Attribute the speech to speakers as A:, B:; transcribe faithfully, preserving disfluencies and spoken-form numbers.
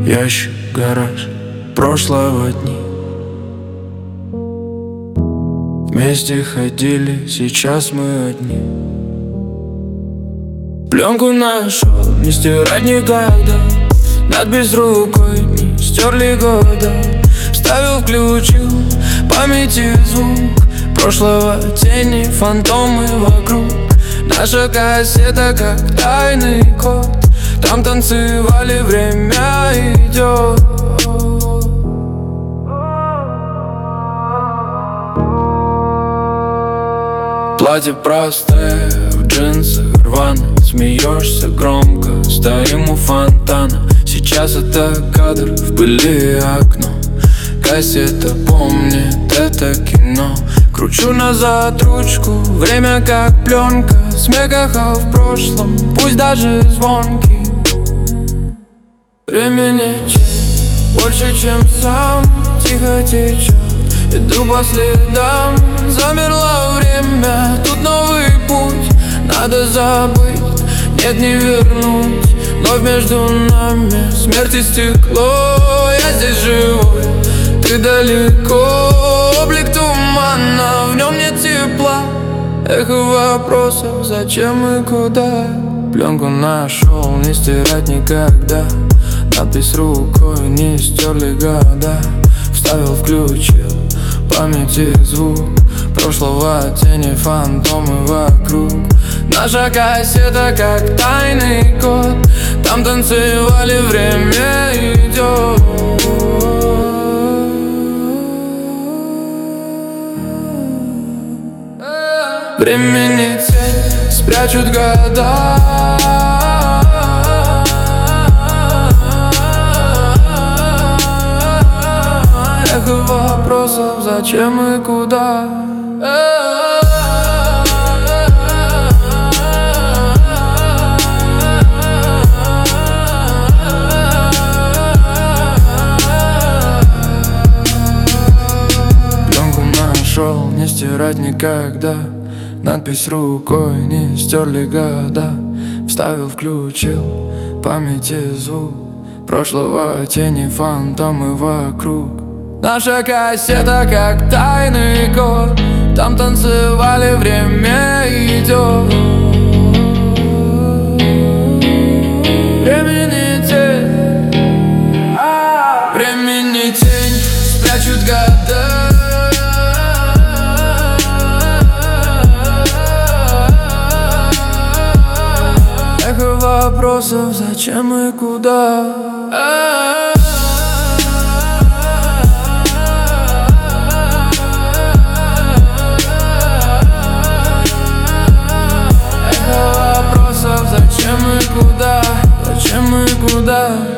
A: Ящик, гараж прошлого дни. Вместе ходили, сейчас мы одни. Пленку нашел, не стирать никогда. Надпись рукой не стерли года. Вставил, включил, памяти звук прошлого, тени, фантомы вокруг. Наша кассета как тайный код. Там танцевали, время идет. Платье простое, в джинсах рвано. Смеешься громко, стоим у фонтана. Сейчас это кадр, в пыли окно. Кассета помнит это кино. Кручу назад ручку, время как пленка. Смех эхо в прошлом, пусть даже звонкий. Времени больше, чем сам, тихо течет. Иду по следам, замерло время. Тут новый путь, надо забыть, нет, не вернуть. Вновь между нами смерть и стекло. Я здесь живой, ты далеко. Облик тумана, в нем нет тепла. Эхо вопросов, зачем и куда. Пленку нашел, не стирать никогда. Надпись рукой не стерли года. Вставил, включил, памяти звук прошлого, тени, фантомы вокруг. Наша кассета как тайный код. Там танцевали, время идет. Времени тень спрячут года. Эхо вопросов, зачем и куда. Пленку нашел, не стирать никогда. Надпись рукой не стерли года. Вставил, включил, памяти звук прошлого, тени, фантомы вокруг. Наша кассета как тайный код. Там танцевали, время идет. Времени тень, а, времени тень спрячут года. Эхо вопросов, зачем и куда. Зачем и куда, зачем и куда.